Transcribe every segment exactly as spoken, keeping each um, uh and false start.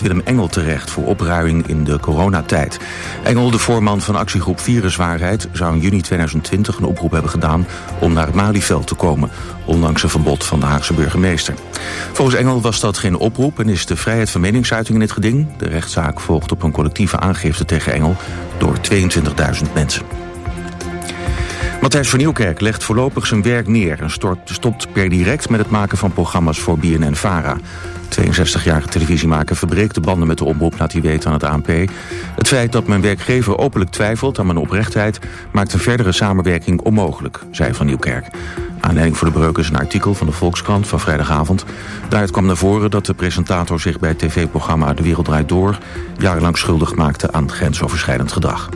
Willem Engel terecht voor opruiming in de coronatijd. Engel, de voorman van actiegroep Viruswaarheid, zou in juni tweeduizend twintig een oproep hebben gedaan om naar het Malieveld te komen, ondanks een verbod van de Haagse burgemeester. Volgens Engel was dat geen oproep en is de vrijheid van meningsuiting in het geding. De rechtszaak volgt op een collectieve aangifte tegen Engel door tweeëntwintigduizend mensen. Matthijs van Nieuwkerk legt voorlopig zijn werk neer en stopt per direct met het maken van programma's voor B N N-Vara. tweeënzestigjarige televisiemaker verbreekt de banden met de omroep, laat hij weten aan het A N P. Het feit dat mijn werkgever openlijk twijfelt aan mijn oprechtheid maakt een verdere samenwerking onmogelijk, zei Van Nieuwkerk. Aanleiding voor de breuk is een artikel van de Volkskrant van vrijdagavond. Daaruit kwam naar voren dat de presentator zich bij het tv-programma De Wereld Draait Door jarenlang schuldig maakte aan grensoverschrijdend gedrag.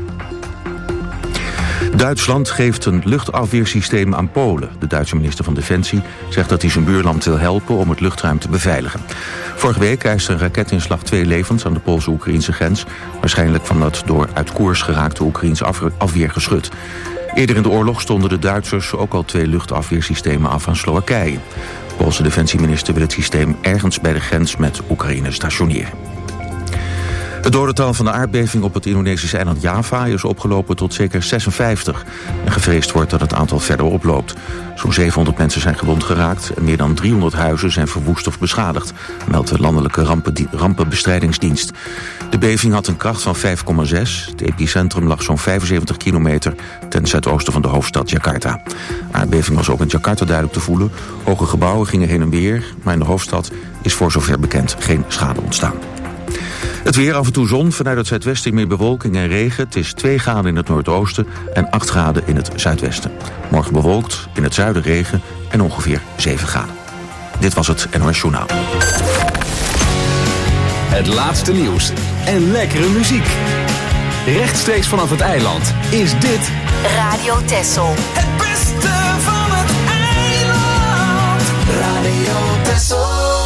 Duitsland geeft een luchtafweersysteem aan Polen. De Duitse minister van Defensie zegt dat hij zijn buurland wil helpen om het luchtruim te beveiligen. Vorige week eiste een raketinslag twee levens aan de Poolse-Oekraïnse grens, waarschijnlijk van dat door uit koers geraakte Oekraïns afweergeschut. Eerder in de oorlog stonden de Duitsers ook al twee luchtafweersystemen af aan Slowakije. De Poolse defensieminister wil het systeem ergens bij de grens met Oekraïne stationeren. Het dodental van de aardbeving op het Indonesische eiland Java is opgelopen tot zeker zesenvijftig. En gevreesd wordt dat het aantal verder oploopt. Zo'n zevenhonderd mensen zijn gewond geraakt en meer dan driehonderd huizen zijn verwoest of beschadigd, meldt de Landelijke Rampenbestrijdingsdienst. De beving had een kracht van vijf komma zes. Het epicentrum lag zo'n vijfenzeventig kilometer ten zuidoosten van de hoofdstad Jakarta. De aardbeving was ook in Jakarta duidelijk te voelen. Hoge gebouwen gingen heen en weer, maar in de hoofdstad is voor zover bekend geen schade ontstaan. Het weer, af en toe zon, vanuit het zuidwesten meer bewolking en regen. Het is twee graden in het noordoosten en acht graden in het zuidwesten. Morgen bewolkt, in het zuiden regen en ongeveer zeven graden. Dit was het N O S Journaal. Het laatste nieuws en lekkere muziek. Rechtstreeks vanaf het eiland is dit Radio Texel. Het beste van het eiland. Radio Texel.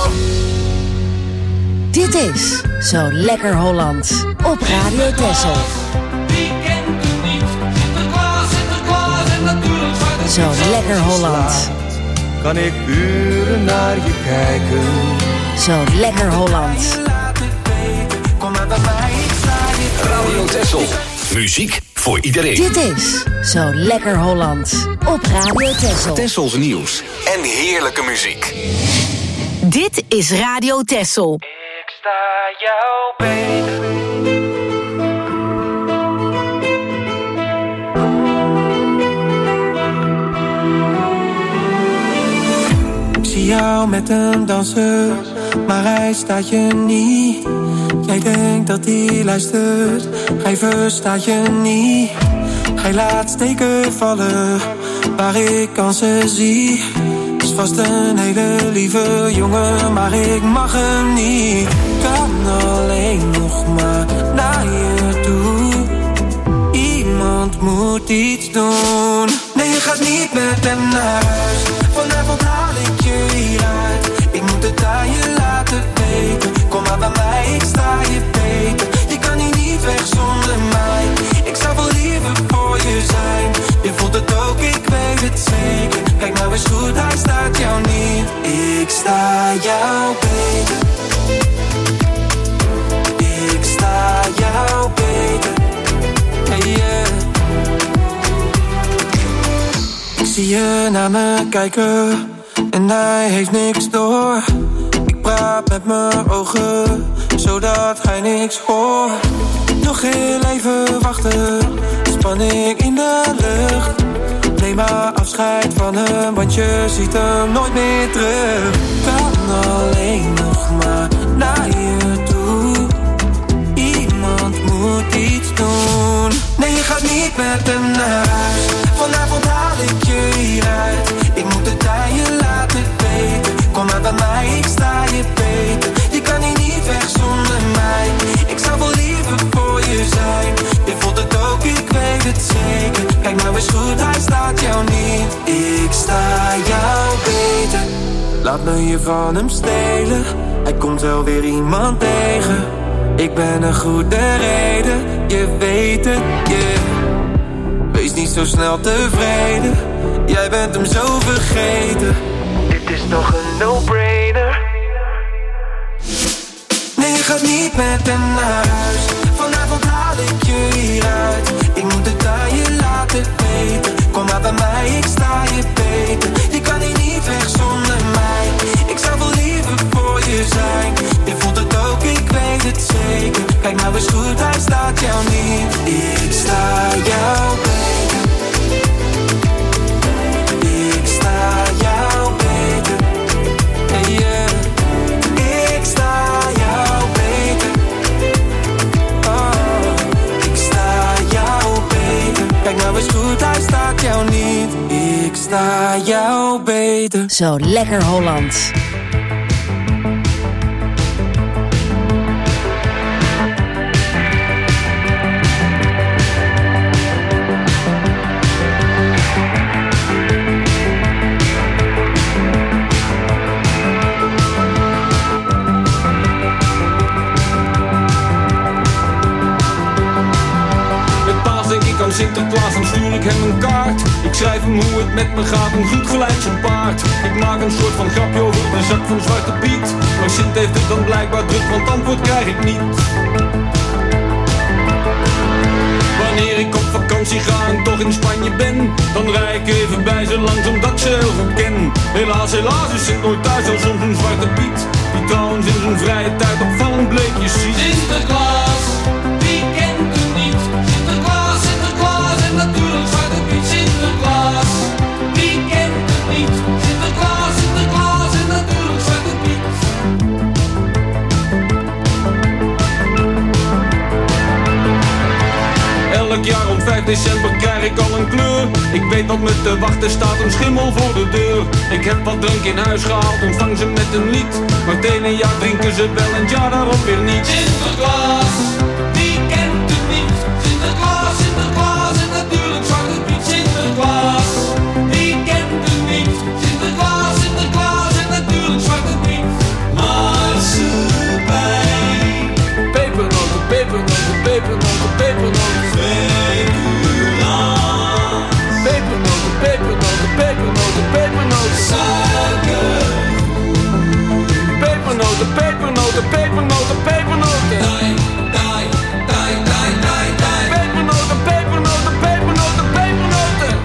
Dit is Zo Lekker Hollands op Radio Texel. Wie kent het niet? Sinterklaas, Sinterklaas en natuurlijk Zwarte Piet. Zo Lekker Hollands. Kan ik uren naar je kijken. Zo Lekker Hollands. Kom maar bij mij, ik sta je. Radio Texel. Muziek voor iedereen. Dit is Zo Lekker Hollands op Radio Texel. Tessels nieuws en heerlijke muziek. Dit is Radio Texel. Ik sta jou beter. Ik zie jou met een danser, maar hij staat je niet. Jij denkt dat hij luistert, hij verstaat je niet. Hij laat steken vallen, waar ik kansen zie. Is vast een hele lieve jongen, maar ik mag hem niet. Kan alleen nog maar naar je toe. Iemand moet iets doen. Nee, je gaat niet met hem naar huis. Vanavond haal ik je hieruit. Ik moet het aan je laten weten. Kom maar bij mij, ik sta je beter. Je kan hier niet weg zonder mij. Ik zou wel liever voor je zijn. Je voelt het ook, ik weet het zeker. Kijk nou eens goed, hij staat jou niet. Ik sta jou beter. Ik sta jou beter. Hey yeah. Ik zie je naar me kijken en hij heeft niks door. Ik praat met mijn ogen, zodat hij niks hoort. Nog heel even wachten, spanning in de lucht. Neem maar afscheid van hem, want je ziet hem nooit meer terug. Kan alleen nog maar naar je toe. Iemand moet iets doen. Nee, je gaat niet met hem naar huis. Vanavond haal ik je hieruit. Ik moet het aan je laten weten. Kom maar bij mij, ik sta je beter. Je kan hier niet weg zonder mij. Ik zou wel liever voor je zijn. Je voelt het ook, ik weet het zeker. Kijk nou eens goed, hij staat jou niet. Ik sta jou beter. Laat me je van hem stelen. Hij komt wel weer iemand tegen. Ik ben een goede reden, je weet het, yeah. Wees niet zo snel tevreden. Jij bent hem zo vergeten. Dit is toch een no-brainer. Nee, je gaat niet met hem naar huis. Vanavond haal ik je hieruit. Ik moet het aan je laten weten. Kom maar bij mij, ik sta je beter. Je kan hier niet weg zonder mij. Ik zou wel liever voor je zijn. Je voelt het ook, ik weet het zeker. Kijk nou eens goed, hij staat jou niet. Ik sta jou beter. Ik sta jou beter. Hey yeah. Ik sta jou beter. Oh, ik sta jou beter. Kijk nou eens goed, hij staat jou niet. Ik sta jou beter. Zo lekker Hollands. Sinterklaas, dan stuur ik hem een kaart. Ik schrijf hem hoe het met me gaat, een goed gelijk zijn paard. Ik maak een soort van grapje over mijn zak van Zwarte Piet. Maar Sint heeft het dan blijkbaar druk, want antwoord krijg ik niet. Wanneer ik op vakantie ga en toch in Spanje ben, dan rij ik even bij ze langs omdat ik ze heel goed ken. Helaas, helaas is Sint nooit thuis, al soms een Zwarte Piet, die trouwens in zijn vrije tijd opvallend bleekjes ziet. Sinterklaas, wie kent hem niet? Sinterklaas, Sinterklaas en natuurlijk Zwarte Piet. Sinterklaas, wie kent hem niet? Sinterklaas, Sinterklaas en natuurlijk Zwarte Piet. Elk jaar om vijf december krijg ik al een kleur. Ik weet wat me te wachten staat, een schimmel voor de deur. Ik heb wat drank in huis gehaald, ontvang ze met een lied. Maar het ene jaar drinken ze wel en het jaar daarop weer niet. Sinterklaas, wie kent het niet? Sinterklaas, Sinterklaas en natuurlijk Zwarte Piet. Sinterklaas, wie kent het niet? Sinterklaas, Sinterklaas en natuurlijk Zwarte Piet. Marsepein, pepernoten, pepernoten, pepernoten, pepernoten. Pepernoten, pepernoten, pepernoten, pepernoten. Suiker. Pepernoten, pepernoten, pepernoten, pepernoten. Dai, dai, dai, dai, dai, dai. Pepernoten, pepernoten, pepernoten, pepernoten.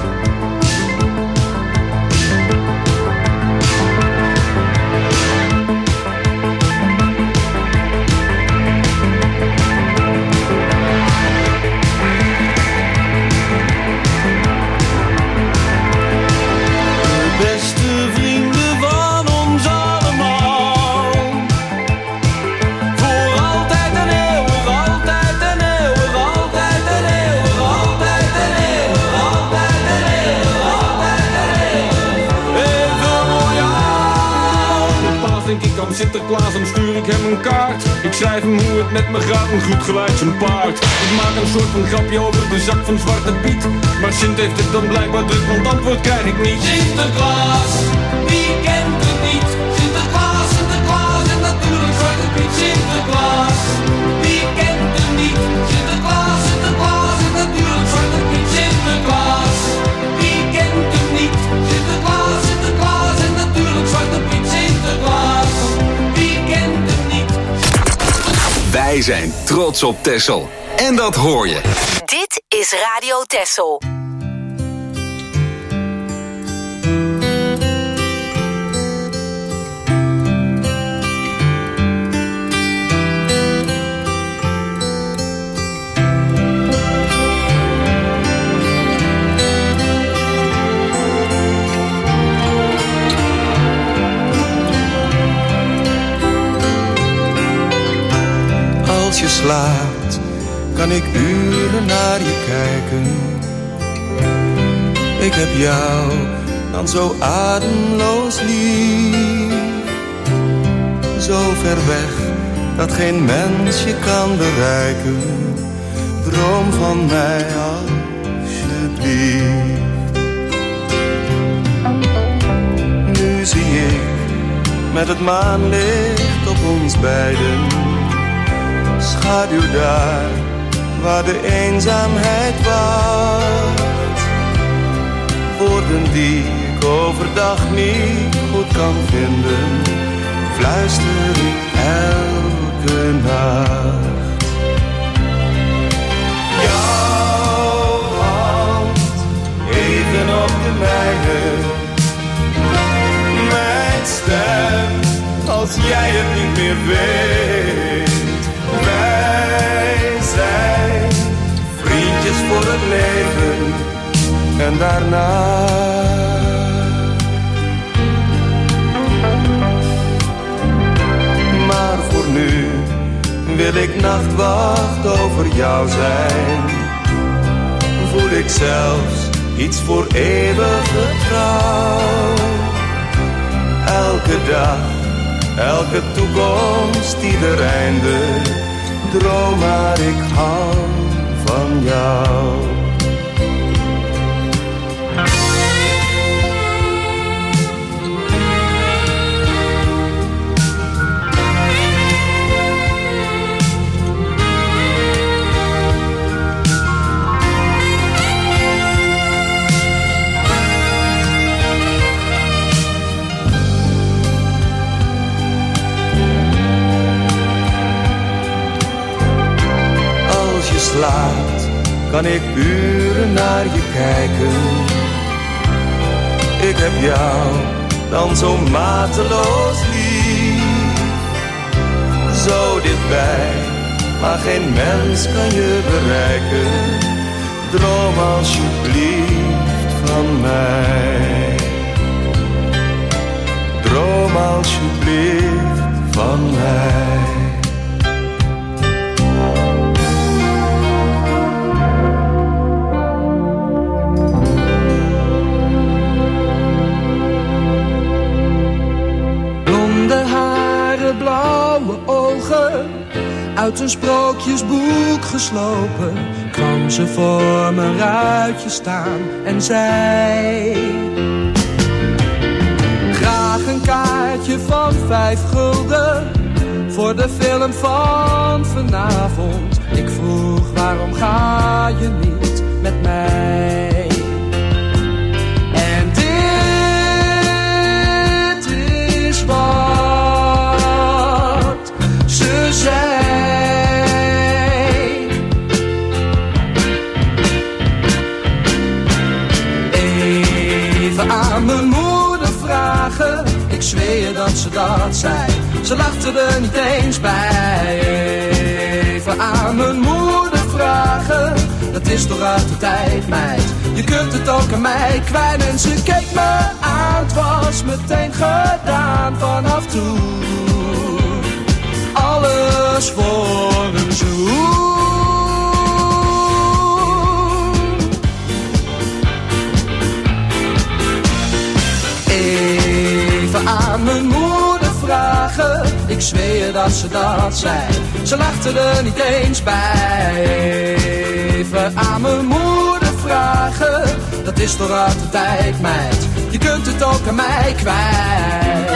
Sinterklaas, dan stuur ik hem een kaart. Ik schrijf hem hoe het met me gaat, een goed gelijk zijn paard. Ik maak een soort van grapje over de zak van Zwarte Piet. Maar Sint heeft het dan blijkbaar druk, want antwoord krijg ik niet. Sinterklaas, wie kent het niet? Sinterklaas, Sinterklaas en natuurlijk Zwarte Piet. Sinterklaas, wie kent het niet? Sinterklaas, Sinterklaas en natuurlijk Zwarte Piet. Sinterklaas, wie kent het niet? Sinterklaas, Sinterklaas en natuurlijk Zwarte Piet. Sinterklaas, wie kent het niet? Wij zijn trots op Texel. En dat hoor je. Dit is Radio Texel. Als je slaapt, kan ik uren naar je kijken. Ik heb jou dan zo ademloos lief. Zo ver weg, dat geen mens je kan bereiken. Droom van mij alsjeblieft. Nu zie ik met het maanlicht op ons beiden. Schaduw daar, waar de eenzaamheid wacht. Woorden die ik overdag niet goed kan vinden, fluister ik elke elke nacht. Jouw hand even op de mijne, mijn stem als jij het niet meer weet. Wij zijn vriendjes voor het leven en daarna. Maar voor nu wil ik nachtwacht over jou zijn. Voel ik zelfs iets voor eeuwige trouw. Elke dag, elke toekomst, ieder einde. Droom maar ik hou van jou. Slaapt, kan ik uren naar je kijken. Ik heb jou dan zo mateloos lief. Zo dichtbij, maar geen mens kan je bereiken. Droom alsjeblieft van mij. Droom alsjeblieft van mij. Blauwe ogen, uit een sprookjesboek geslopen, kwam ze voor mijn ruitje staan en zei: graag een kaartje van vijf gulden voor de film van vanavond. Ik vroeg: waarom ga je niet met mij? En dit is wat even aan mijn moeder vragen. Ik zweer je dat ze dat zei. Ze lachte er niet eens bij. Even aan mijn moeder vragen. Dat is toch uit de tijd, meid. Je kunt het ook aan mij kwijt. En ze keek me aan. Het was meteen gedaan vanaf toen. Alles voor een zoen. Even aan mijn moeder vragen. Ik zweer dat ze dat zei. Ze lachte er niet eens bij. Even aan mijn moeder vragen. Dat is toch uit de tijd, meid. Je kunt het ook aan mij kwijt.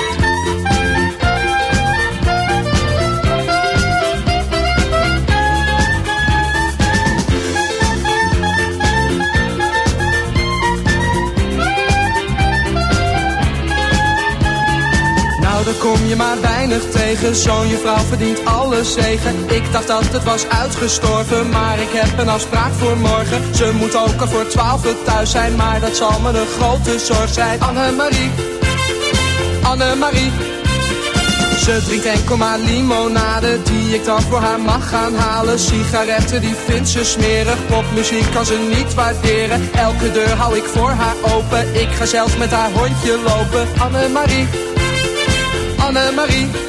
Daar kom je maar weinig tegen. Zo'n juffrouw verdient alle zegen. Ik dacht dat het was uitgestorven, maar ik heb een afspraak voor morgen. Ze moet ook al voor twaalf uur thuis zijn, maar dat zal me een grote zorg zijn. Annemarie, Annemarie. Ze drinkt enkel maar limonade, die ik dan voor haar mag gaan halen. Sigaretten, die vindt ze smerig. Popmuziek kan ze niet waarderen. Elke deur hou ik voor haar open. Ik ga zelfs met haar hondje lopen. Annemarie, Annemarie.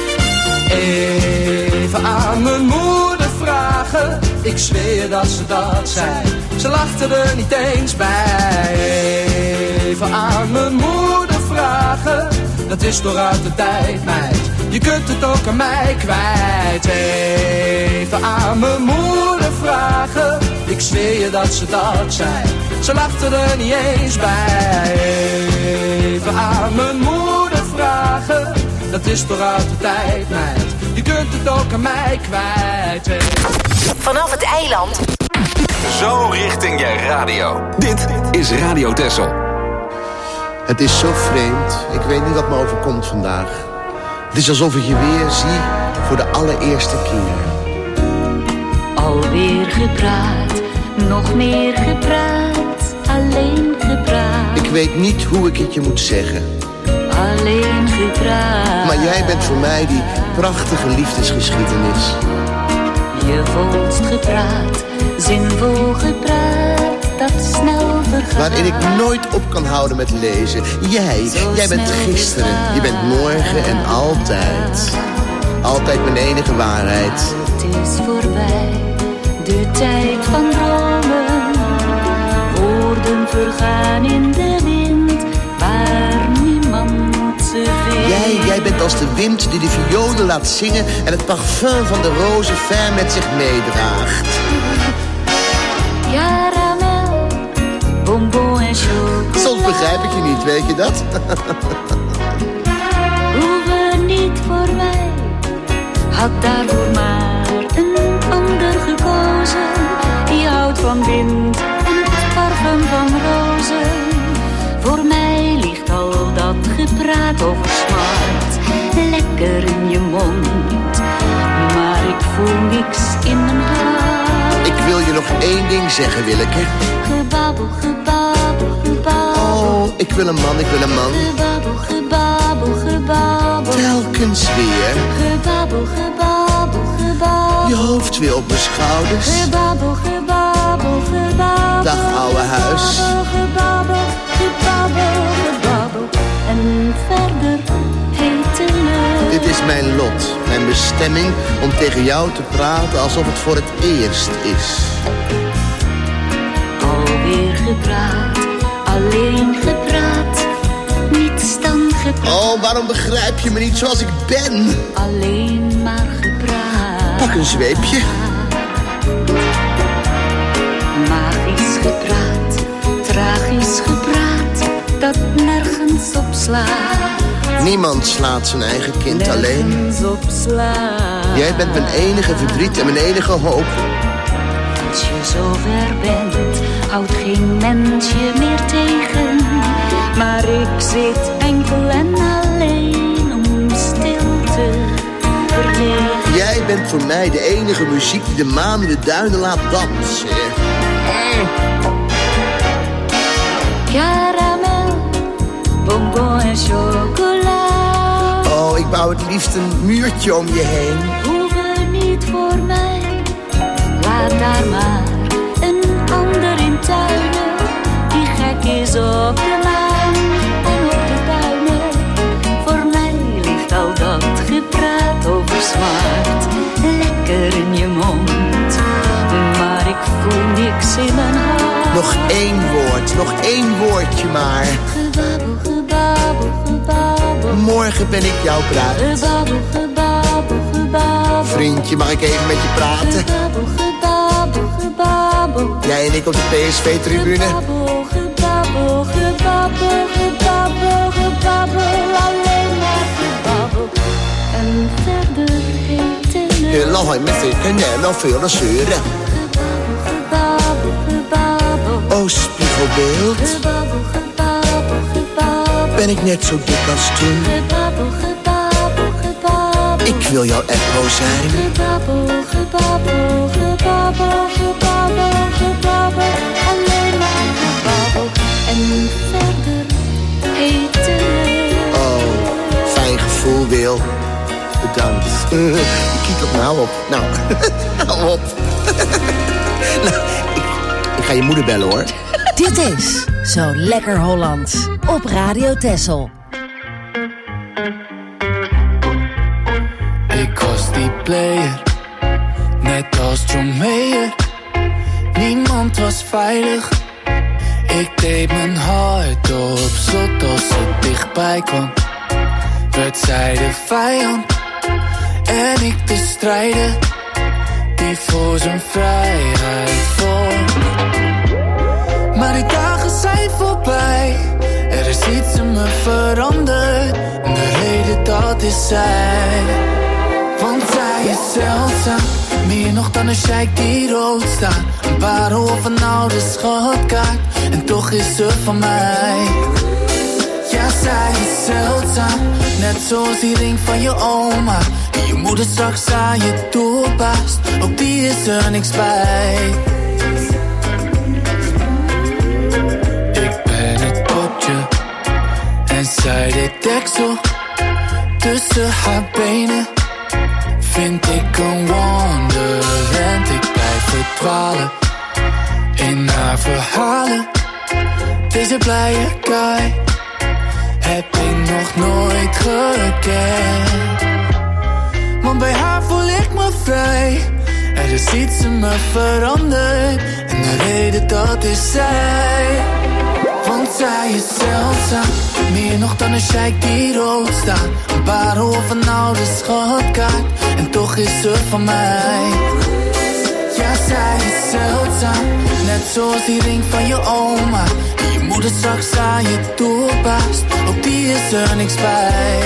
Even aan mijn moeder vragen. Ik zweer dat ze dat zei. Ze lachte er niet eens bij. Even aan mijn moeder vragen. Dat is toch uit de tijd, meid. Je kunt het ook aan mij kwijt. Even aan mijn moeder vragen. Ik zweer je dat ze dat zei. Ze lachte er niet eens bij. Even aan mijn moeder vragen. Dat is toch uit de tijd, meid. Je kunt het ook aan mij kwijt. Vanaf het eiland. Zo richting je radio. Dit is Radio Texel. Het is zo vreemd. Ik weet niet wat me overkomt vandaag. Het is alsof ik je weer zie voor de allereerste keer. Alweer gepraat, nog meer gepraat, alleen gepraat. Ik weet niet hoe ik het je moet zeggen. Alleen gepraat. Maar jij bent voor mij die prachtige liefdesgeschiedenis. Je volst gepraat, zinvol gepraat, dat snel vergaat. Waarin ik nooit op kan houden met lezen. Jij, Zo jij bent gisteren, vergaat. Je bent morgen en altijd. Altijd mijn enige waarheid. Het is voorbij, de tijd van dromen. Woorden vergaan in de wind, waar niemand ze vindt. Jij, jij bent als de wind die de violen laat zingen en het parfum van de rozen ver met zich meedraagt. Caramel, bonbon en chocola. Soms begrijp ik je niet, weet je dat? Hoeven niet voor mij, had daarvoor maar een ander gekozen. Die houdt van wind en het parfum van rozen. Voor mij ligt al dat gepraat over smart lekker in je mond, maar ik voel niks in mijn hart. Ik wil je nog één ding zeggen, Willeke. Gebabbel, gebabbel, gebabbel. Oh, ik wil een man, ik wil een man. Gebabbel, gebabbel, gebabbel. Telkens weer. Gebabbel, gebabbel, gebabbel. Je hoofd weer op mijn schouders. Gebabbel, gebabbel, gebabbel. Dag, ouwe huis. Gebabbel, gebabbel, gebabbel. En verder hete lucht. Dit is mijn lot, mijn bestemming om tegen jou te praten alsof het voor het eerst is. Alweer gepraat, alleen gepraat, niets dan gepraat. Oh, waarom begrijp je me niet zoals ik ben? Alleen maar gepraat. Pak een zweepje. Magisch gepraat, tragisch gepraat, dat nergens op slaat. Niemand slaat zijn eigen kind nergens alleen. Op slaat. Jij bent mijn enige verdriet en mijn enige hoop. Als je zover bent, houdt geen mens je meer tegen. Maar ik zit enkel en alleen om stil te vergeten. Jij bent voor mij de enige muziek die de maan in de duinen laat dansen. Caramel, bonbon en chocola. Oh, ik bouw het liefst een muurtje om je heen. Hoeven niet voor mij, laat daar maar een ander in tuinen. Die gek is op de maan en op de duinen. Voor mij ligt al dat gepraat over smart lekker in je mond, maar ik voel niks in mijn hart. Nog één woord, nog één woordje maar. Gebabbel, gebabbel, gebabbel. Morgen ben ik jouw bruid. Gebabbel, gebabbel, gebabbel. Vriendje, mag ik even met je praten? Gebabbel, gebabbel, gebabbel. Jij en ik op de P S V-tribune. Gebabbel, gebabbel, gebabbel, gebabbel, gebabbel. Alleen maar gebabbel. En verder hete lucht. Heel lang met ik en jij nog veel te zeuren. Gebabbel, gebabbel. Oh, spiegelbeeld. Gebabbel, gebabbel, gebabbel. Ben ik net zo dik als toen? Gebabbel, gebabbel, gebabbel. Ik wil jouw echo zijn. Gebabbel, gebabbel, gebabbel, gebabbel, gebabbel. Alleen maar gebabbel. En verder hete lucht. Oh, fijn gevoel, Wil. Bedankt. Je kiekelt me, hou op. Nou, hou op. Nou, ik, ik ga je moeder bellen, hoor. Dit is Zo Lekker Hollands op Radio Texel. Ik was die player, net als John Mayer. Niemand was veilig. Ik deed mijn hart op, zot als het dichtbij kwam. Werd zij de vijand en ik de strijder die voor zijn vrijheid vocht. Maar die dagen zijn voorbij, er is iets in me veranderd. En de reden dat is zij, want zij is zeldzaam. Meer nog dan een sheik die rood staat. Een parel of een oude schatkaart, en toch is ze van mij. Ja, zij is zeldzaam, net zoals die ring van je oma. Die je moeder straks aan je toepast, ook die is er niks bij. Ik ben het potje en zij de deksel. Tussen haar benen vind ik een wonderland. Ik blijf verdwalen in haar verhalen. Deze blije guy heb ik nog nooit gekend. Want bij haar voel ik me vrij. Er is iets in me veranderd en de reden dat is zij. Want zij is zeldzaam, meer nog dan een sheik die rood staat. Een parel of een oude schatkaart, en toch is ze van mij. Ja, zij is zeldzaam, net zoals die ring van je oma. Die je moeder straks aan je toepast, ook die is er niks bij.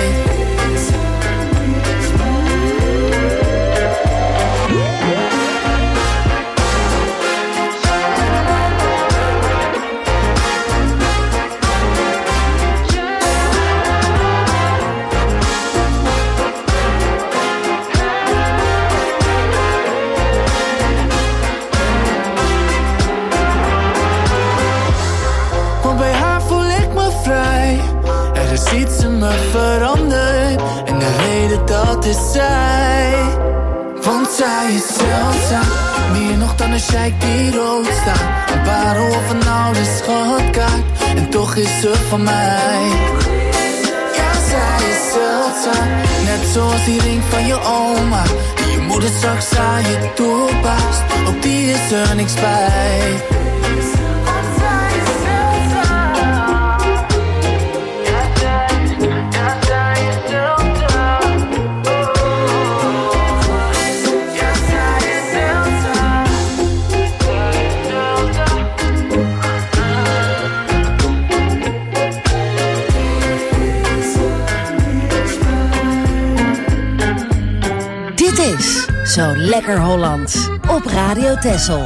Iets in me veranderd en de reden dat is zij. Want zij is zeldzaam, meer nog dan een sheik die rood staat. Een parel of een oude schatkaart, en toch is ze van mij. Ja, zij is zeldzaam, net zoals die ring van je oma. Die je moeder straks aan je toepast, ook die is er niks bij. Dit is Zo Lekker Hollands op Radio Texel.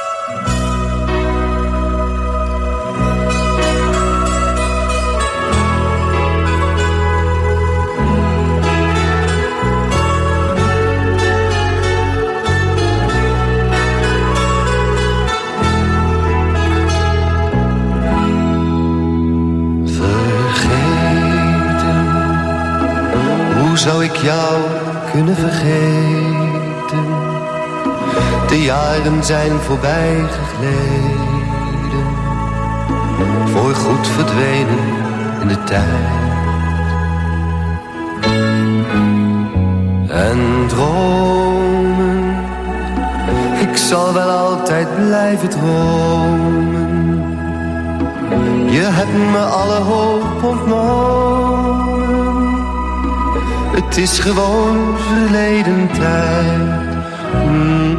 Vergeten, hoe zou ik jou kunnen vergeten? De jaren zijn voorbij gegleden, voorgoed verdwenen in de tijd. En dromen, ik zal wel altijd blijven dromen. Je hebt me alle hoop ontnomen. Het is gewoon verleden tijd. Mm.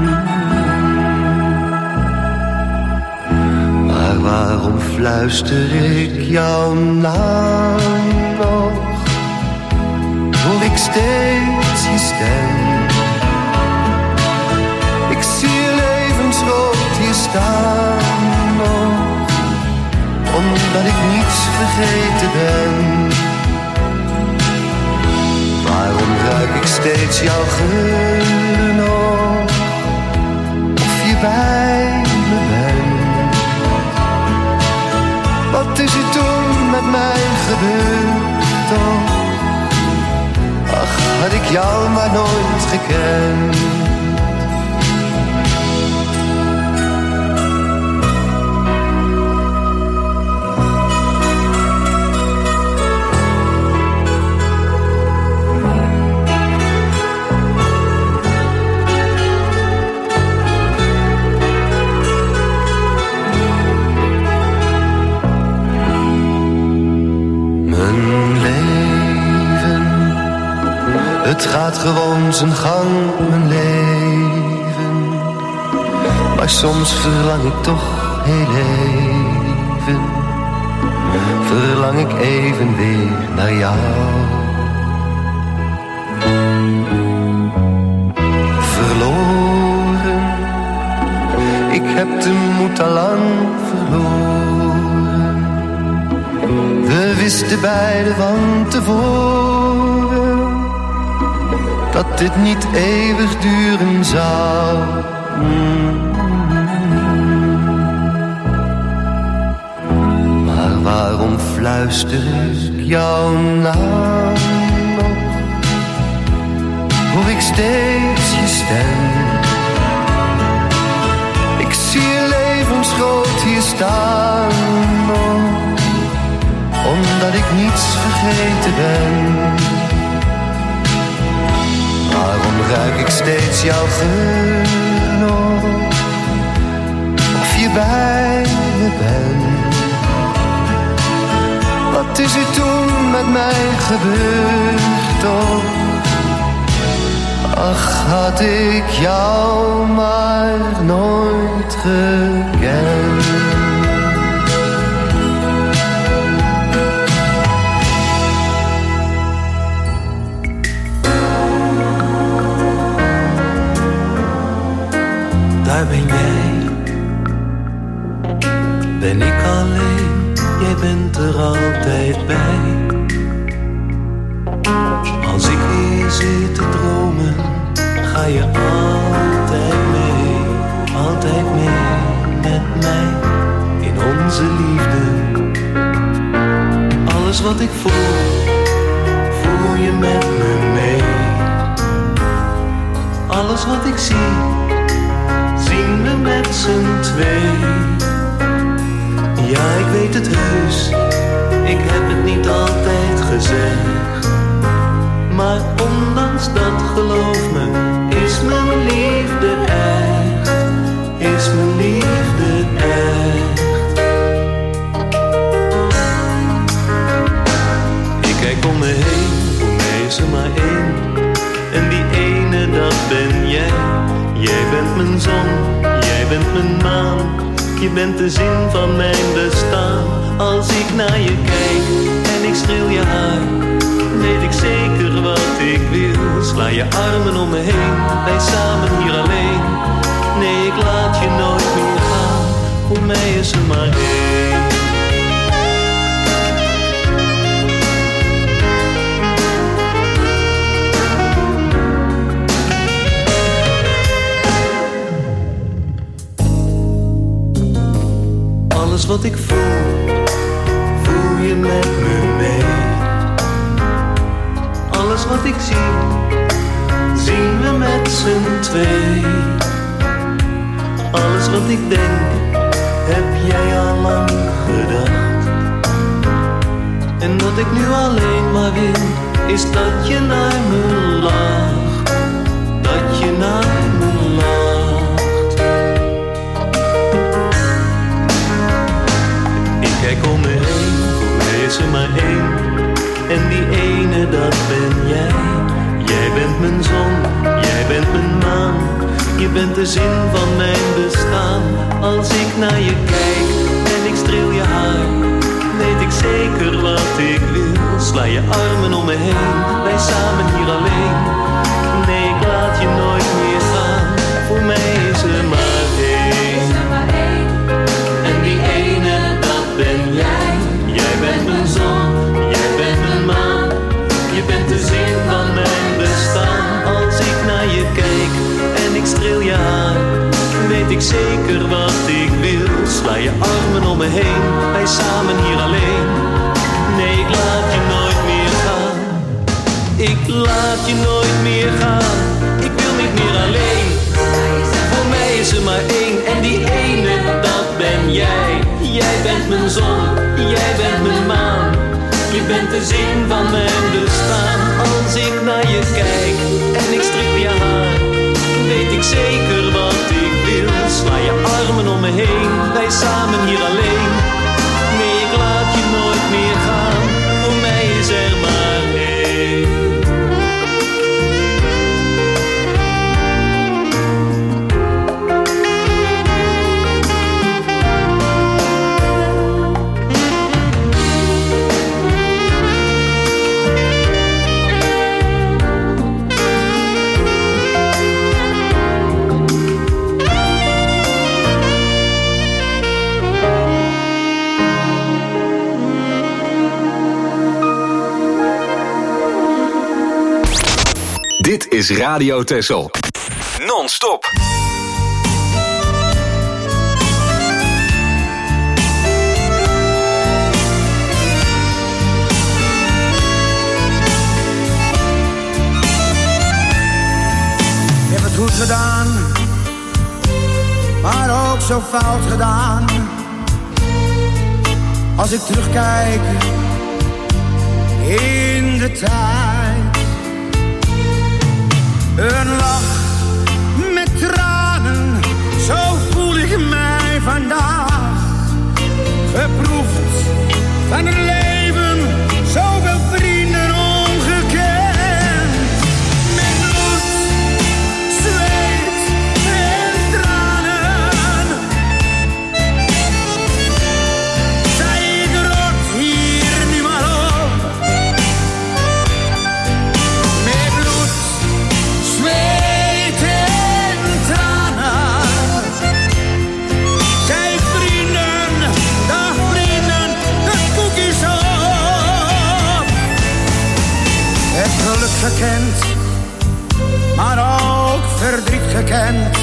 Maar waarom fluister ik jouw naam nog? Hoor ik steeds je stem. Ik zie je levensrood hier staan nog, omdat ik niets vergeten ben. Waarom ruik ik steeds jouw geur nog, of je bij me bent? Wat is er toen met mij gebeurd toch? Ach, had ik jou maar nooit gekend. Het gaat gewoon zijn gang, mijn leven. Maar soms verlang ik toch heel even. Verlang ik even weer naar jou. Verloren, ik heb de moed al lang verloren. De wisten beiden van tevoren dat dit niet eeuwig duren zou. Maar waarom fluister ik jouw naam nog? Hoor ik steeds je stem? Ik zie je levensgroot hier staan nog, omdat ik niets vergeten ben. Waarom ruik ik steeds jouw geur nog, of je bij me bent? Wat is er toen met mij gebeurd toch? Ach, had ik jou maar nooit gekend. Daar ben jij, ben ik alleen, jij bent er altijd bij. Als ik hier zit te dromen, ga je altijd mee, altijd mee met mij in onze liefde. Alles wat ik voel, voel je met me mee. Alles wat ik zie, zien we met z'n twee. Ja, ik weet het heus, ik heb het niet altijd gezegd. Maar ondanks dat, geloof me, is mijn liefde echt. Is mijn liefde echt. Ik kijk om me heen, voor mij is er maar één. En die ene, dat ben jij. Jij bent mijn zon, jij bent mijn maan. Je bent de zin van mijn bestaan. Als ik naar je kijk en ik streel je haar, weet ik zeker wat ik wil. Sla je armen om me heen, wij samen hier alleen. Nee, ik laat je nooit meer gaan, voor mij is er maar één. Alles wat ik voel, voel je met me mee. Alles wat ik zie, zien we met z'n twee. Alles wat ik denk, heb jij al lang gedacht. En wat ik nu alleen maar wil, is dat je naar me lacht. Dat je naar me lacht. Ik kijk om me heen, voor mij is er maar één. En die ene, dat ben jij. Jij bent mijn zon, jij bent mijn maan. Je bent de zin van mijn bestaan. Als ik naar je kijk en ik streel je haar, weet ik zeker wat ik wil. Sla je armen om me heen, wij samen hier alleen. Nee, ik laat je nooit meer gaan, voor mij is er maar één. En die ene, dat ben jij. Jij bent mijn zon, jij bent mijn maan. Je bent de zin van mijn bestaan. Als ik naar je kijk en ik streel je aan, weet ik zeker wat ik wil. Sla je armen om me heen, wij samen hier alleen. Nee, ik laat je nooit meer gaan. Ik laat je nooit meer gaan. Ik wil niet meer alleen. Voor mij is er maar één. En die ene, dat ben jij. Jij bent mijn zon, jij bent mijn maan. Je bent de zin van mijn bestaan. Als ik naar je kijk en ik streel je haar, weet ik zeker wat ik wil. Sla je armen om me heen, wij samen hier alleen. Nee, ik laat je nooit meer gaan, voor mij is er maar één. is Radio Texel. Non-stop. Ik heb het goed gedaan, maar ook zo fout gedaan. Als ik terugkijk in de tijd, een lach met tranen, zo voel ik mij vandaag. Geproefd van het leven, zoveel vrienden ongekend. Met bloed, zweet en tranen, zij ik rot hier nu maar op. Met bloed, zweet en tranen, zij ik vrienden, dag vrienden, de koekjes op. Het geluk gekend, maar ook verdriet gekend.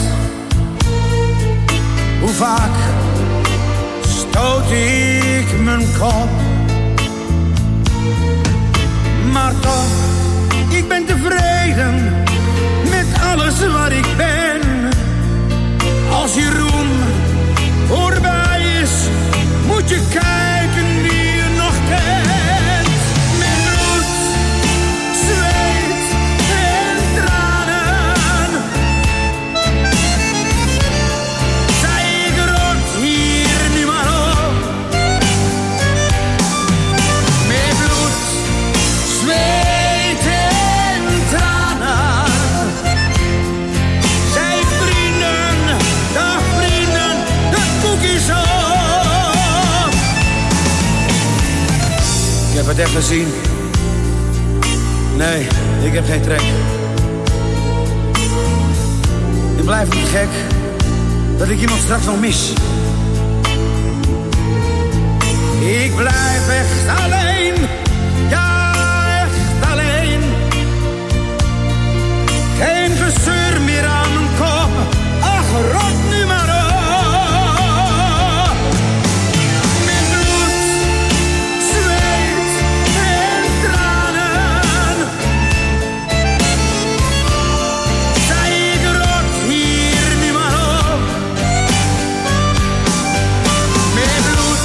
Hoe vaak stoot ik mijn kop, maar toch, ik ben tevreden met alles wat ik ben. Als je roem voorbij is, moet je kijken wie je nog kent. Met bloed, zweet en tranen, zij ik rot hier nu maar op. Met bloed, zweet en tranen, zij ik vrienden, dag vrienden, de koekjes op. Ik heb het echt gezien. Nee, ik heb geen trek. Ik blijf niet gek dat ik iemand straks nog mis. Ik blijf echt alleen, ja echt alleen. Geen gezeur meer aan mijn kop, ach rot nu maar op. Met bloed, zweet en tranen, zij ik rot hier nu maar op. Met bloed,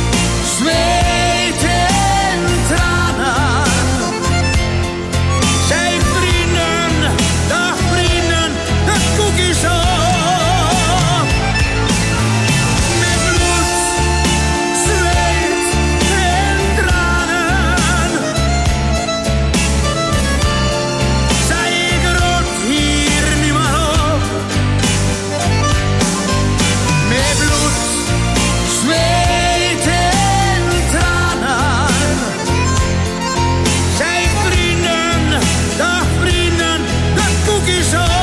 zweet en tranen, zij ik vrienden, dag vrienden, de koekjes op. Met bloed, zweet en tranen, zij ik rot hier nu maar op. Met bloed, zweet en tranen, zij ik vrienden, dag vrienden, de koekjes op.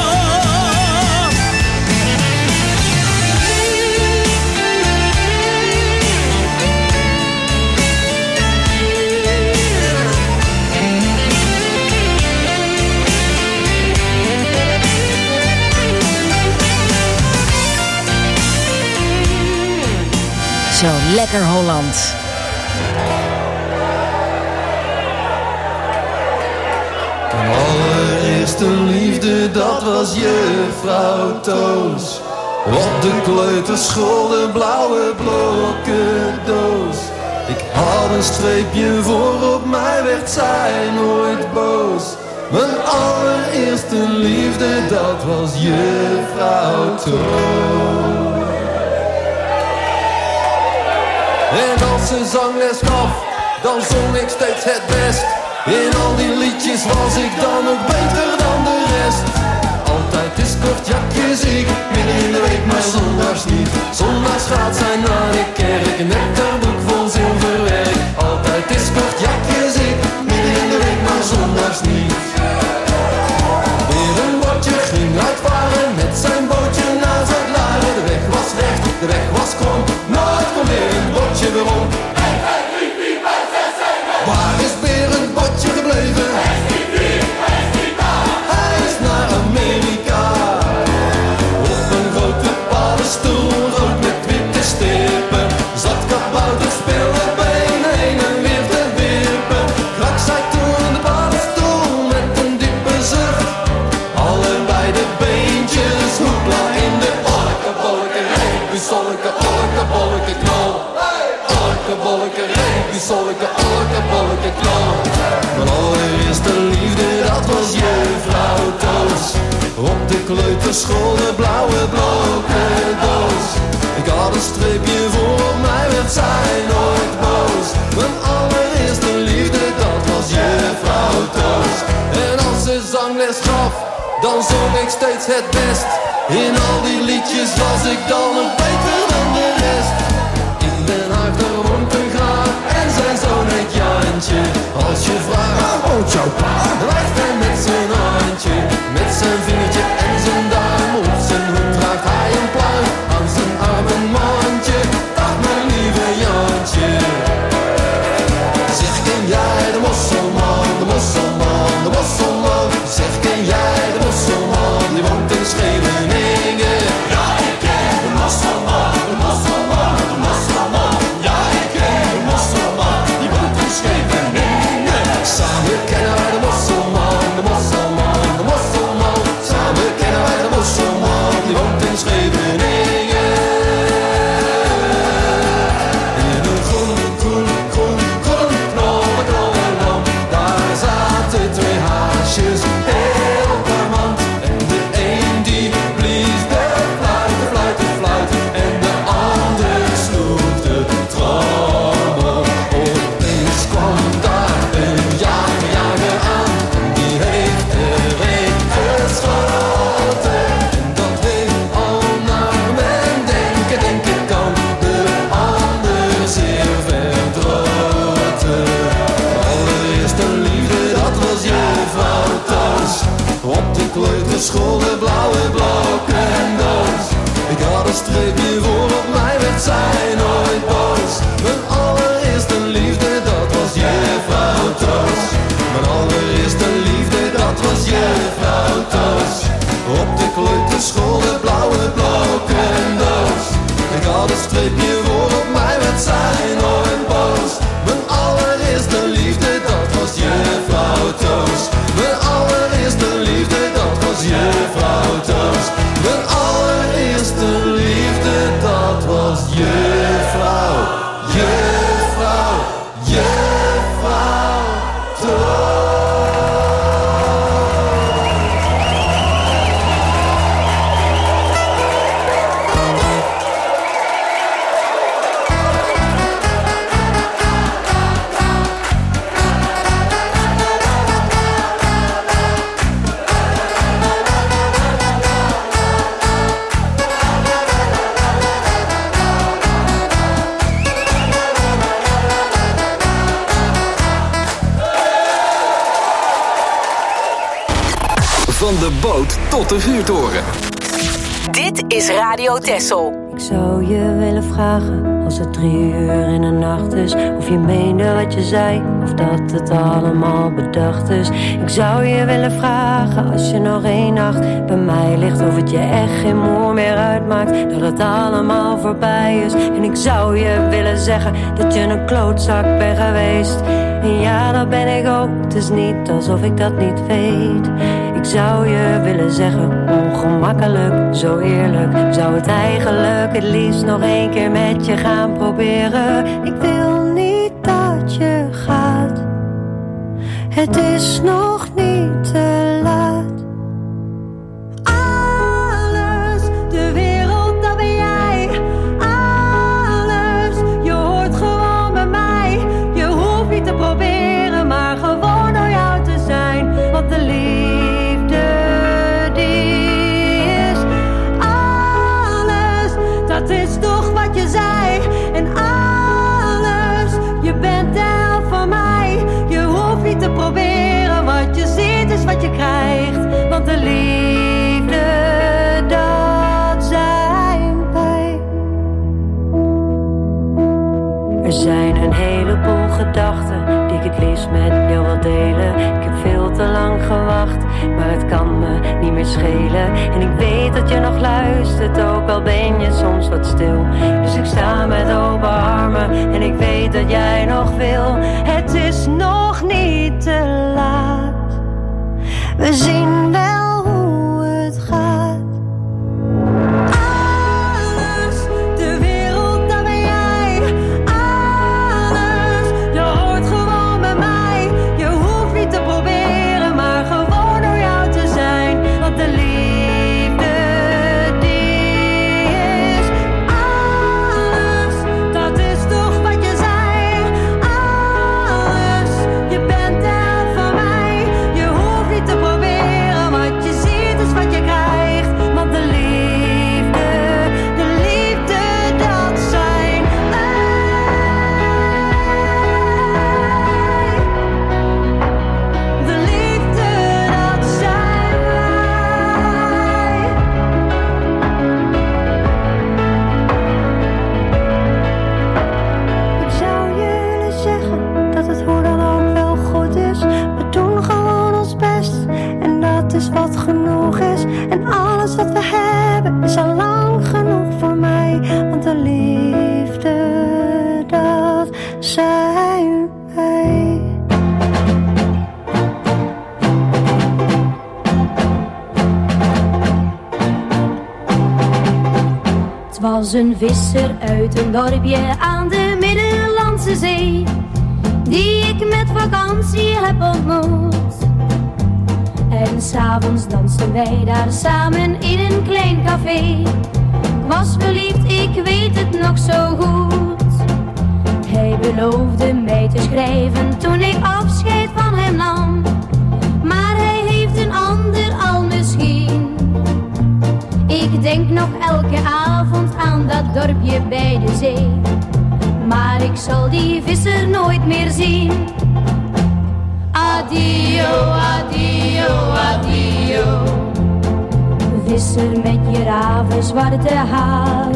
Zo lekker Holland. Mijn allereerste liefde, dat was juffrouw Toos. Op de kleuterschool, de blauwe blokken doos. Ik had een streepje voor, op mij werd zij nooit boos. Mijn allereerste liefde, dat was juffrouw Toos. En als ze zangles gaf, dan zong ik steeds het best. In al die liedjes was ik dan ook beter dan de rest. Altijd is kortjakjes ik, midden in de week maar zondags niet. Zondags gaat zij naar de kerk, met haar broek vol zilverwerk. Altijd is kortjakjes ik, midden in de week maar zondags niet. Weer een bordje ging uitvaren met zijn bootje naar Zuid-Laren. De weg was recht, de weg was krom, maar het kon weer een bordje weer om. Waar is weer een bordje gebleven? Hij is niet hier, hij is niet daar. Hij is kleuterschool, de blauwe blokken doos. Ik had een streepje voor, op mij werd zij nooit boos. Mijn allereerste liefde, dat was juffrouw Toos. En als ze zangles gaf, dan zong ik steeds het best. In al die liedjes was ik dan nog beter dan de rest. Ik ben haar gewoond en graag en zijn zoon heet Jantje. Als je vraagt, waar woont jouw pa? Blijft hij met zijn handje, met zijn vingertje en zijn duim. Op zijn hoed draagt hij een pluim, aan zijn arm een mandje. Dag mijn lieve Jantje. Zeg, ken jij de mosselman, de mosselman, de mosselman? Zeg, ken jij de mosselman, die woont in Scheveningen? Ja, ik ken de mosselman, de mosselman, de mosselman. Ja, ik ken de mosselman, die woont in Scheveningen. Samen kennen wij de mosselman, de mosselman, de mosselman. Samen kennen wij de mosselman, die woont in Scheveningen. In een groen, groen, groen, groen knolle, knolle lamp, daar zaten twee haasjes heel charmant. En de een die blies de fluit, de fluit, de fluit. En de ander sloeg de trommel. Opeens kwam daar een jager, jager aan. En die heeft er een geschoten. En dat heeft al naar men denken, denken kan. De ander zeer verdroten. Allereerste liefde, dat was juffrouw Toos. Op de kleuterschool, de blauwe blokken doos. Ik had een streepje voor, op mij werd zij nooit boos. Mijn allereerste liefde, dat was juffrouw Toos. Mijn allereerste liefde, dat was juffrouw Toos. Op de kleuterschool, de blauwe blokken doos. Ik had een streepje voor, op mij werd zij nooit boos. Mijn allereerste liefde, dat was juffrouw Toos. Mijn allereerste liefde, dat was juffrouw Toos. Mijn allereerste liefde, dat was juffrouw, juffrouw, juffrouw Toos. Van de boot tot de vuurtoren. Dit is Radio Texel. Ik zou je willen vragen, als het drie uur in de nacht is, of je meende wat je zei, of dat het allemaal bedacht is. Ik zou je willen vragen, als je nog één nacht bij mij ligt, of het je echt geen moer meer uitmaakt, dat het allemaal voorbij is. En ik zou je willen zeggen, dat je een klootzak bent geweest. En ja, dat ben ik ook, het is niet alsof ik dat niet weet. Ik zou je willen zeggen, ongemakkelijk, zo eerlijk. Zou het eigenlijk het liefst nog één keer met je gaan proberen. Ik wil niet dat je gaat, het is nog niet te laat. Alles, de wereld, dat ben jij. Alles, je hoort gewoon bij mij. Je hoeft niet te proberen, maar gewoon door jou te zijn. Want de liefde, dat is toch wat je zei. En alles, je bent de helft van mij. Je hoeft niet te proberen, wat je ziet is wat je krijgt. Want de liefde, dat zijn wij. Er zijn een heleboel gedachten die ik het liefst met jou wil delen. Ik heb veel te lang gewacht, maar het kan me niet meer schelen. En ik weet dat je nog luistert, ook al ben je soms wat stil. Dus ik sta met open armen en ik weet dat jij nog wil. Het is nog niet te laat, we zien wel hoe het gaat. De liefde, Het was een visser uit een dorpje aan de Middellandse Zee, die ik met vakantie heb ontmoet. En 's avonds dansten wij daar samen in een klein café. Ik was verliefd, ik weet het nog zo goed. Hij beloofde mij te schrijven toen ik afscheid van hem nam. Maar hij heeft een ander al misschien. Ik denk nog elke avond aan dat dorpje bij de zee. Maar ik zal die visser nooit meer zien. Adio, adio, adio. Visser met je ravenzwarte haar.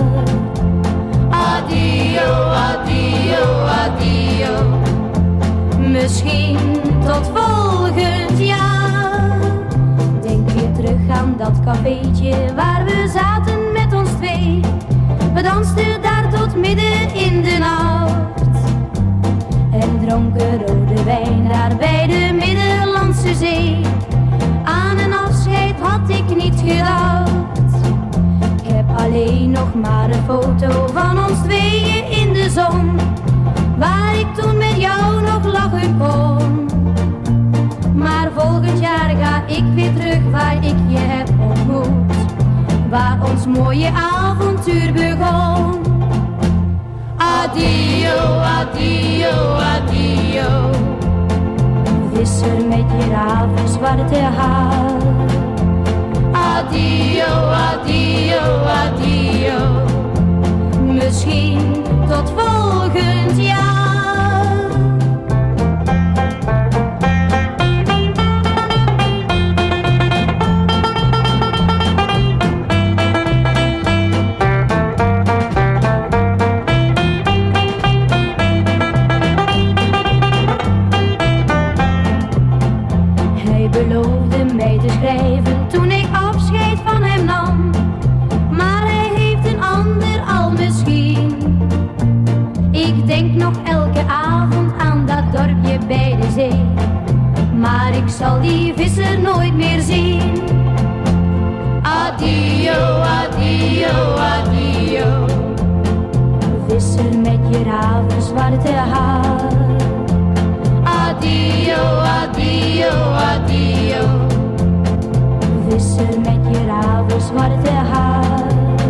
Adio, adio, adio. Misschien tot volgend jaar. Denk je terug aan dat cafeetje waar we zaten met ons twee. We dansten daar tot midden in de nacht. En dronken rode wijn daar bij de Middellandse Zee. Aan een afscheid had ik niet gedacht. Ik heb alleen nog maar een foto van ons tweeën in de zon, waar ik toen met jou nog lachen kon. Maar volgend jaar ga ik weer terug waar ik je heb ontmoet, waar ons mooie avontuur begon. Adio, adio, adio. Visser met je ravenzwarte haar. Adio, adio, adio. Misschien tot volgend jaar. Beloofde mij te schrijven toen ik afscheid van hem nam. Maar hij heeft een ander al misschien. Ik denk nog elke avond aan dat dorpje bij de zee. Maar ik zal die visser nooit meer zien. Adio, adio, adio. Visser met je ravenzwarte haar. Adio, adio, adio. Visser met je ravenzwarte haar.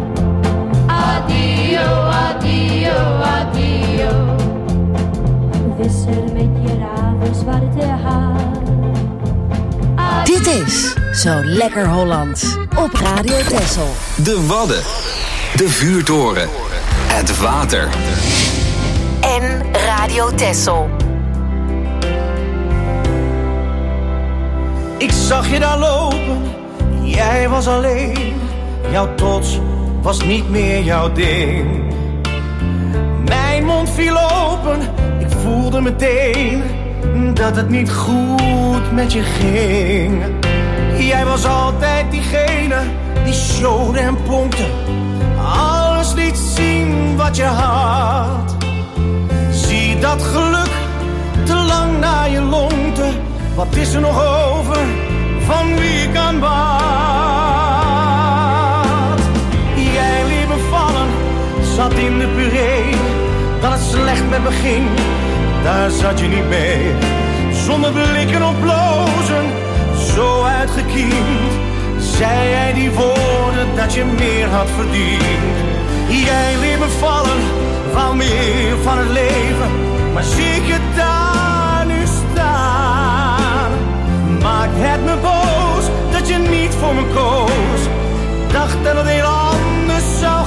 Adio, adio, adio. Visser met je ravenzwarte haar. Adio. Dit is Zo Lekker Hollands op Radio Texel. De Wadden, de vuurtoren, het water en Radio Texel. Ik zag je daar lopen, jij was alleen. Jouw trots was niet meer jouw ding. Mijn mond viel open, ik voelde meteen dat het niet goed met je ging. Jij was altijd diegene die showde en pompte, alles liet zien wat je had. Zie dat geluk te lang naar je longte. Wat is er nog over van wie ik aanbad? Jij liet me vallen, zat in de puree. Dat het slecht met me ging, daar zat je niet mee. Zonder blikken of blozen, zo uitgekiend, zei jij die woorden dat je meer had verdiend. Jij liet me vallen, wou meer van het leven. Maar zie ik je daar nu staan, maakt het me boos dat je niet voor me koos. Dacht dat het heel anders zou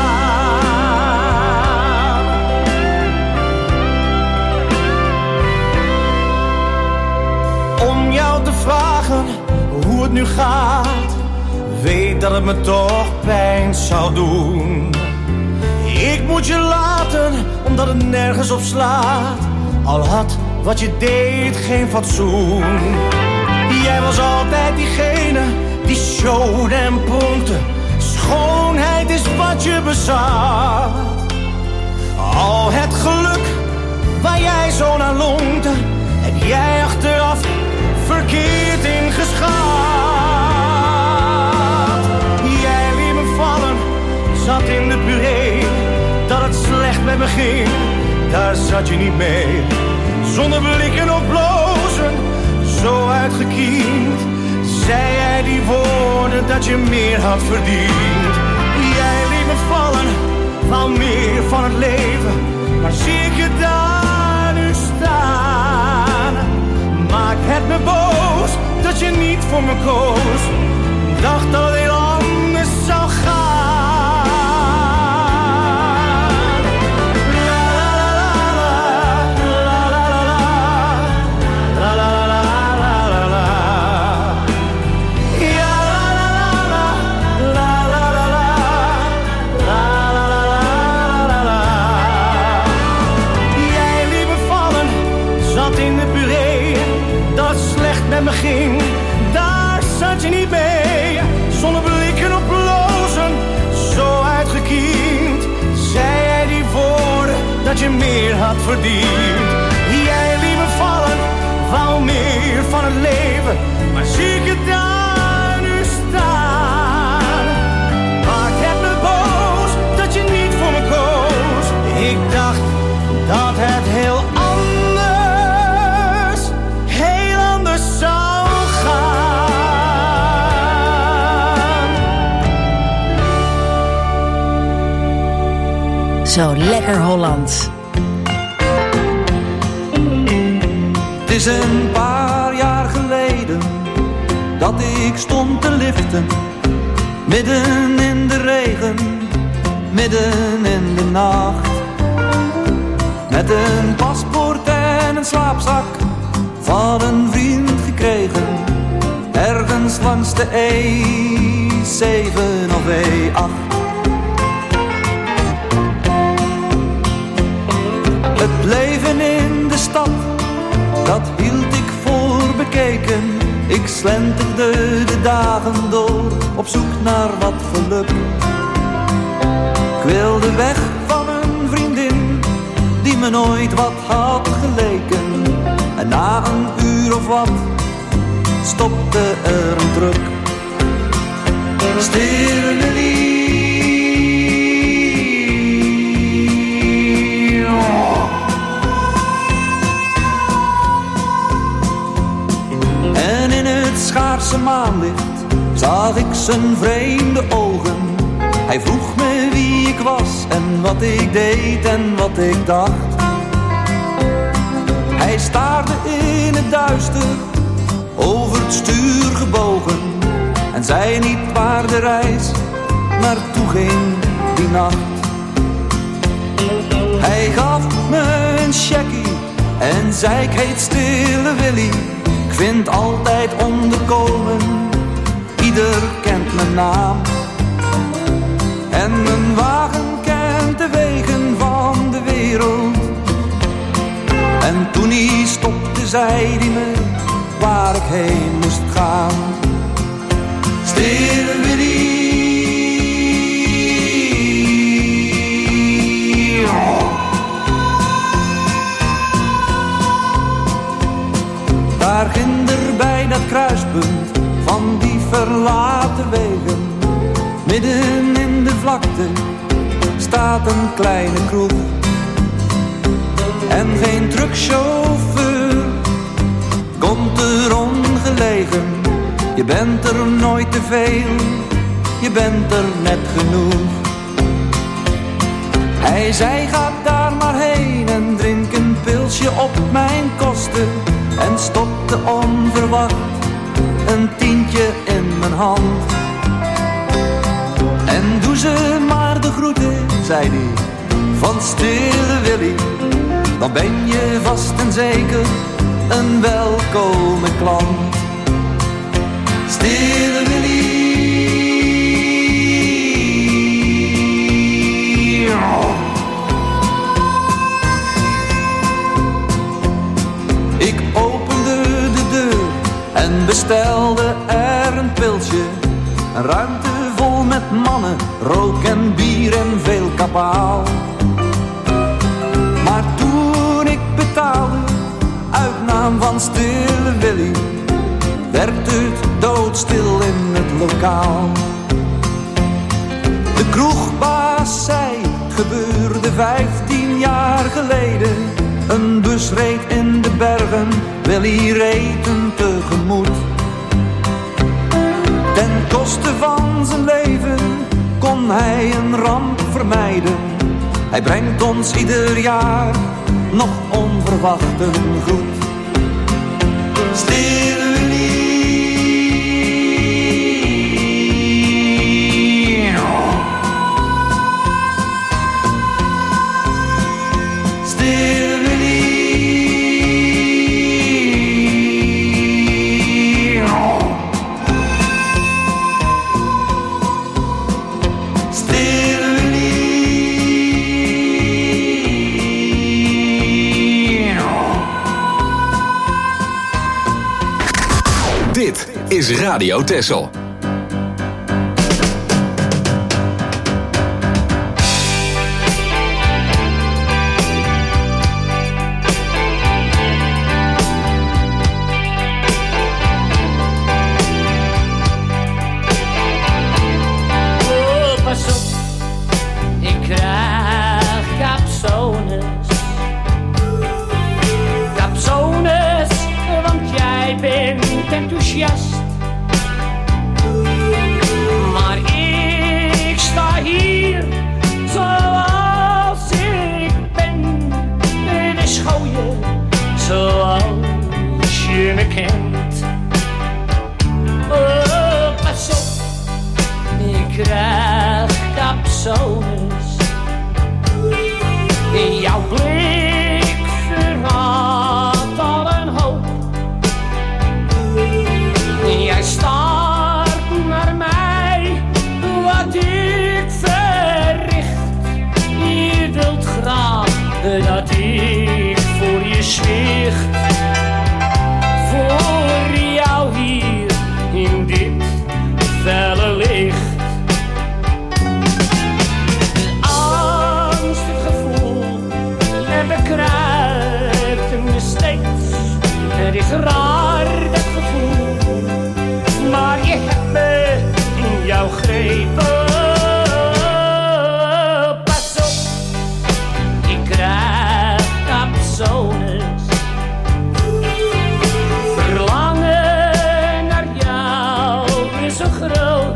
gaan. Om jou te vragen hoe het nu gaat, weet dat het me toch pijn zou doen. Ik moet je laten, omdat het nergens op slaat. Al had wat je deed geen fatsoen. Jij was altijd diegene die showde en pompte. Schoonheid is wat je bezat. Al het geluk waar jij zo naar longte, heb jij achteraf verkeerd ingeschat. Jij liet me vallen, zat in de buurt. met me ging, daar zat je niet mee. Zonder blikken of blozen, zo uitgekiend, zei jij die woorden dat je meer had verdiend. Jij liet me vallen, wou meer van het leven, maar zie ik je daar nu staan. Maakt het me boos dat je niet voor me koos, dacht dat het heel anders zou gaan. Met me ging, daar zat je niet mee. Zonder blikken op blozen, zo uitgekiend, zei jij die woorden dat je meer had verdiend. Jij liet me vallen, wou meer van het leven, maar zie ik het daar nu staan. Maakt het me boos dat je niet voor me koos. Ik dacht dat het heel anders zou gaan. Zo lekker Hollands. Het is een paar jaar geleden dat ik stond te liften, midden in de regen, midden in de nacht, met een paspoort en een slaapzak van een vriend gekregen, ergens langs de E zeven of E acht. Het leven in de stad, dat hield ik voor bekeken. Ik slenterde de dagen door, op zoek naar wat geluk. Ik wilde weg van een vriendin, die me nooit wat had geleken. En na een uur of wat, stopte er een truck. Stille Lily. En in het schaarse maanlicht zag ik zijn vreemde ogen. Hij vroeg me wie ik was en wat ik deed en wat ik dacht. Hij staarde in het duister, over het stuur gebogen, en zei niet waar de reis naartoe ging die nacht. Hij gaf me een checkie en zei ik heet Stille Willy. Ik vind altijd onderkomen, ieder kent mijn naam. En mijn wagen kent de wegen van de wereld. En toen hij stopte, zei hij me waar ik heen moest gaan. Stille Willy. Daar ginder bij dat kruispunt van die verlaten wegen, midden in de vlakte, staat een kleine kroeg. En geen truckchauffeur komt er ongelegen. Je bent er nooit te veel, je bent er net genoeg. Hij zei ga daar maar heen en drink een pilsje op mijn kosten. En stopte onverwacht een tientje in mijn hand. En doe ze maar de groeten, zei hij, van Stille Willy. Dan ben je vast en zeker een welkome klant. Stille Willy. Ik opende de deur en bestelde er een pilsje. Een ruimte vol met mannen, rook en bier en veel kabaal. Maar toen ik betaalde, uit naam van Stille Willy, werd het doodstil in het lokaal. De kroegbaas zei, het gebeurde vijftien een jaar geleden. Een bus reed in de bergen, Willy reed hem tegemoet. Ten koste van zijn leven kon hij een ramp vermijden. Hij brengt ons ieder jaar nog onverwacht een groet. Stille Willy. Stille Willy. Stille Willy. Dit is Radio Texel. Enthousiast. Maar ik sta hier zoals ik ben. De schooien zoals je me kent. Oh, pas op, ik krijg capsones. In jouw blik verraadt al een hoop. Jij staart naar mij, wat ik verricht. Je wilt graag dat ik voor je zwicht. Voor jou hier in dit felle licht. Een angstig gevoel bekruipt me steeds. Het is raar dat gevoel. Maar je hebt me in jouw greep. Oh, pas op, ik krijg capsones. Verlangen naar jou is zo groot.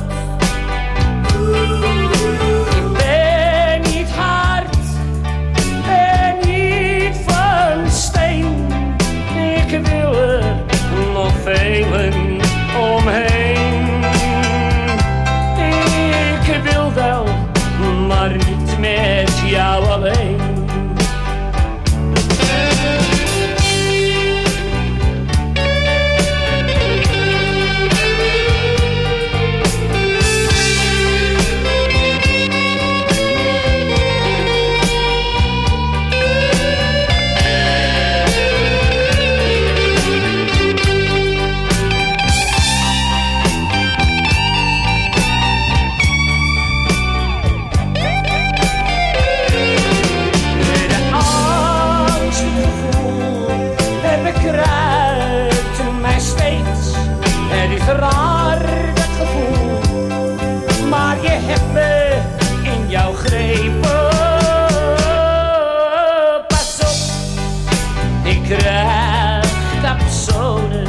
Ik ben niet hard en niet van steen. Ik wil er nog velen omheen. Ik wil wel, maar niet met jou alleen. Raar dat gevoel, maar je hebt me in jouw greep. Oh, pas op, ik krijg capsones.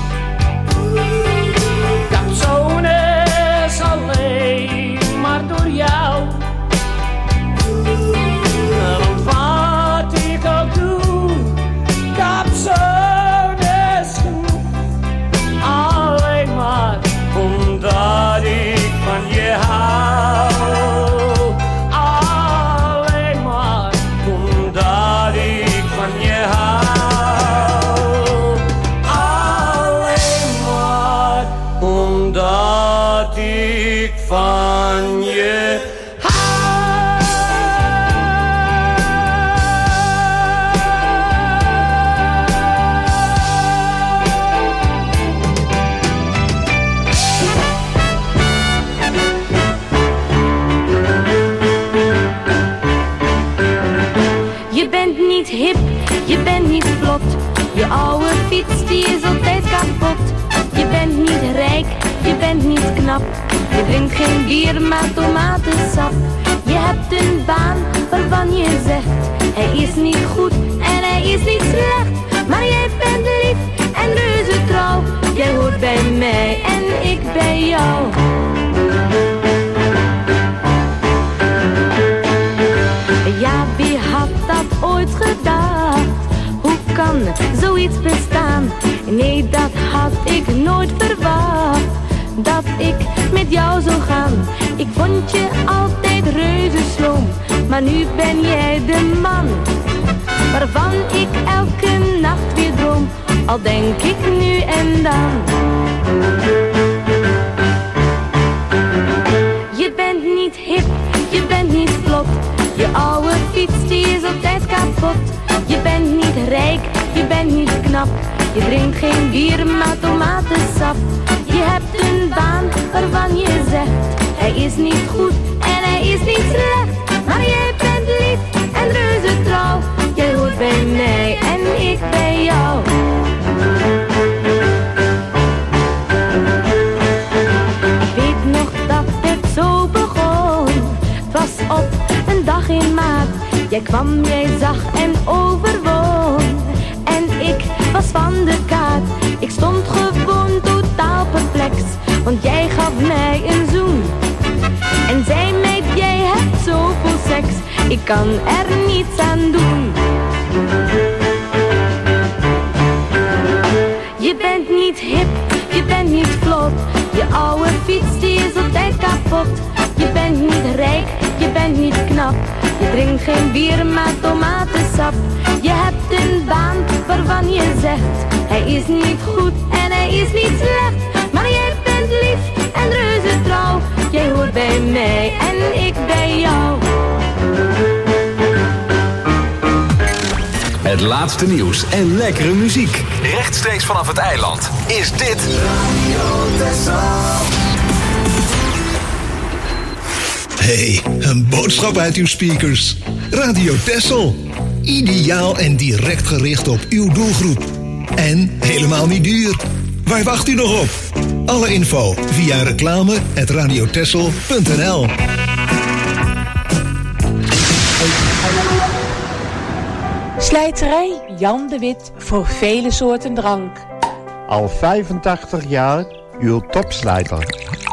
Capsones alleen maar door jou. Want wat ik ook doe, capsones genoeg. Alleen maar omdat ik van je hou. Alleen maar omdat ik van je hou. Alleen maar omdat ik van je hip, je bent niet vlot. Je oude fiets die is altijd kapot. Je bent niet rijk, je bent niet knap. Je drinkt geen bier maar tomatensap. Je hebt een baan waarvan je zegt Hij is niet goed en hij is niet slecht, maar jij bent lief en reuze trouw. Jij hoort bij mij en ik bij jou. Ja, wie had dat ooit gedacht? Hoe kan zoiets bestaan? Nee, dat had ik nooit verwacht, dat ik met jou zou gaan. Ik vond je altijd reuze sloom, maar nu ben jij de man waarvan ik elke nacht weer droom, al denk ik nu en dan. Je bent niet hip, je bent niet vlot, je oude fiets die is altijd kapot. Je bent niet rijk, je bent niet knap, je drinkt geen bier maar tomatensap. Je hebt een baan waarvan je zegt, hij is niet goed en hij is niet slecht, maar jij bent lief en reuze trouw. Jij hoort bij mij en ik bij jou. Ik weet nog dat het zo begon, het was op een dag in maart. Jij kwam, jij zag en overwon, en ik was van de kaart. Ik stond gewoon totaal perplex, want jij gaf mij een zoen en zei mij, jij hebt zoveel seks, ik kan er niets aan doen. Je bent niet hip, je bent niet vlot, je oude fiets die is altijd kapot. Je bent niet rijk, je bent niet knap, je drinkt geen bier maar tomatensap. Je hebt een baan waarvan je zegt, hij is niet goed en hij is niet slecht, maar jij bent lief en reuze trouw. Jij hoort bij mij en ik bij jou. Het laatste nieuws en lekkere muziek. Rechtstreeks vanaf het eiland is dit Radio Texel. Hey, een boodschap uit uw speakers. Radio Texel. Ideaal en direct gericht op uw doelgroep. En helemaal niet duur. Waar wacht u nog op? Alle info via reclame at radiotexel punt n l. Slijterij Jan de Wit voor vele soorten drank. Al vijfentachtig jaar uw topslijter.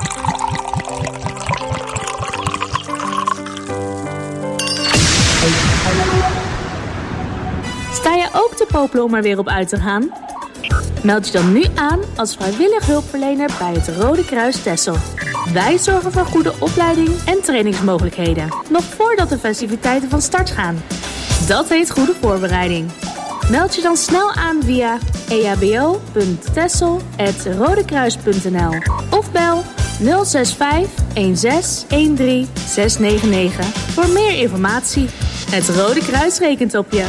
Sta je ook te popelen om er weer op uit te gaan? Meld je dan nu aan als vrijwillig hulpverlener bij het Rode Kruis Texel. Wij zorgen voor goede opleiding en trainingsmogelijkheden, nog voordat de festiviteiten van start gaan. Dat heet goede voorbereiding. Meld je dan snel aan via e h b o punt texel apenstaartje rodekruis punt n l of bel nul zes vijf een zes een drie zes negen negen voor meer informatie. Het Rode Kruis rekent op je.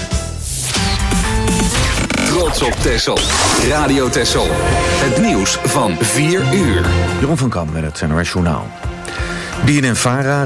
Trots op Texel. Radio Texel. Het nieuws van vier uur. Jeroen van Kam met het N O S Journaal. B N N Vara